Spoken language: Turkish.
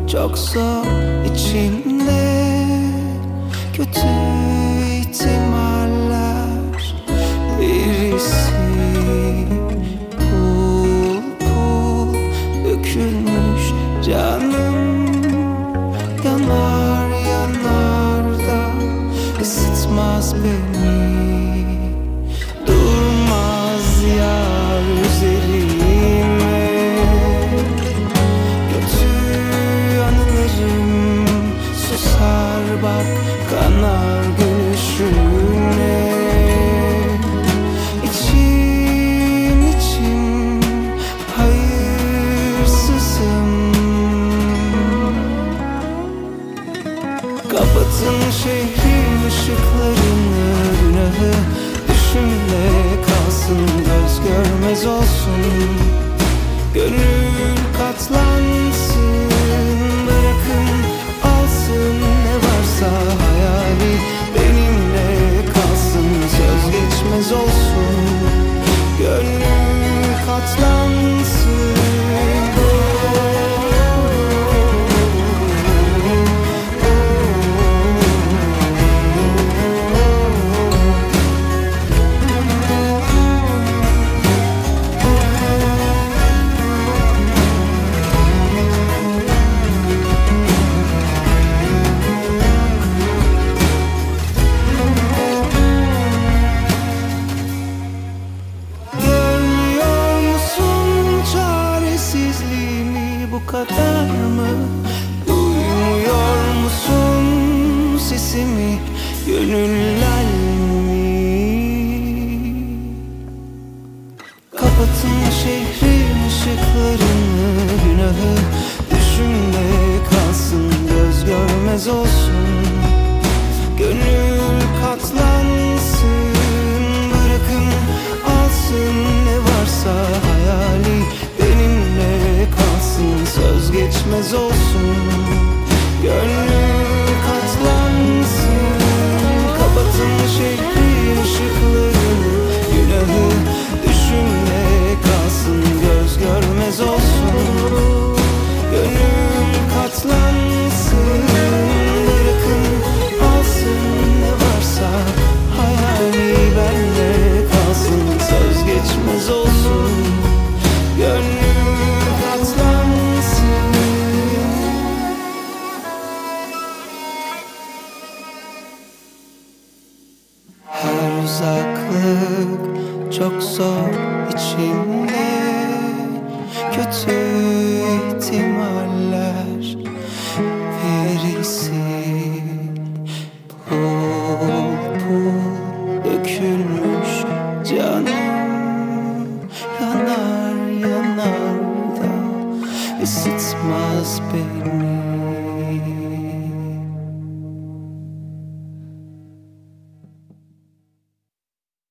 çok zor içimde kötü ihtimaller. Birisi pul pul dökülmüş canım, yanar yanar da ısıtmaz beni. Durmaz yar üzerime, kötü anılarım susar bak kanar gülüşüne. İçim içim hayırsızım. Kapatın şehrin ışıklarını, günahı düşümle kalsın, göz görmez olsun. Gönül katlansın, bırakın alsın ne varsa hayali, benimle kalsın, söz geçmez olsun. Gönül katlansın. Bu kadar mı? Duymuyor musun sesimi, gönüller mi? Kapatın şehrin ışıklarını, günahı düşümde kalsın, göz görmez olsun. Gönül katlansın, bırakın alsın ne varsa hayali, benimle kalsın, söz geçmez olsun. Gönül katlansın. Kapatın şehrin ışıklarını, günahı düşümle kalsın, göz görmez olsun. Gönül katlansın, bırakın alsın ne varsa hayali, benle kalsın, söz geçmez olsun. Gönül katlansın. Her uzaklık çok zor içimde, kötü ihtimaller. Birisi pul pul dökülmüş canım, yanar yanar da ısıtmaz beni.